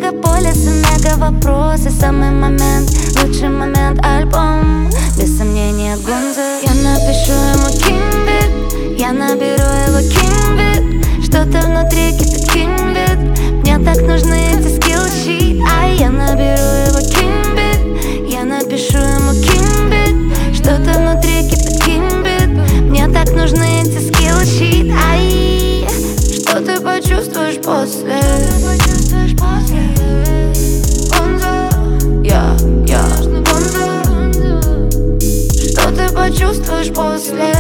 мегаполисы, мега-вопросы. Самый момент, лучший момент, альбом, без сомнения, Гонза. Я напишу ему кинбит, я наберу его кинбит. Что-то внутри кипит кинбит. Мне так нужны эти скиллши. Ай, я наберу его кинбит, я напишу ему кинбит. Что-то внутри кипит кинбит. Мне так нужны эти скиллши. Ай, что ты почувствуешь после? Гонза, я, Гонза. Что ты почувствуешь после?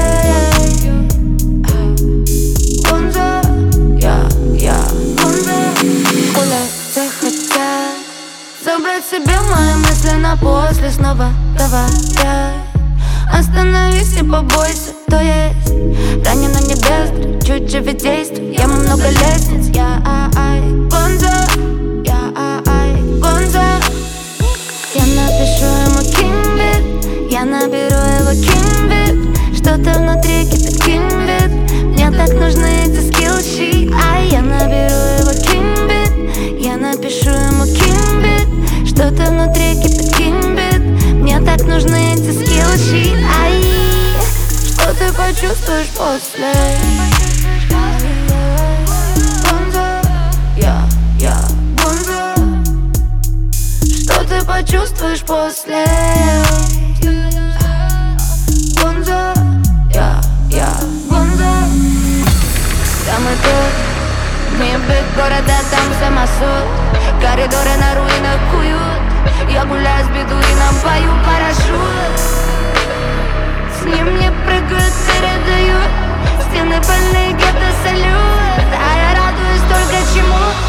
Гонза, я, Гонза. Гулять захотят забрать себе мои мысли на после. Снова говорят: остановись и побойся, то есть ранено не бездри, чуть живее действуй. Я много лестниц, я Гонза, я Гонза. Я напишу ему кинбит, я наберу его кинбит. Что-то внутри кипит кинбит. Мне так нужны эти скиллши. Ай, я наберу его кинбит, я напишу ему кинбит. Что-то внутри кипит кинбит. Мне так нужны эти скиллши. Ай, что ты почувствуешь после? Гонза, я, Гонза. Что ты почувствуешь после? Гонза, я, Гонза. Самый тут небе города, там самосуд. Коридоры на руинах куют. Я гуляю с бедуином, пою парашют. С ним мне прыгают, передают. Стены больные, гетто салют. А я радуюсь только чему?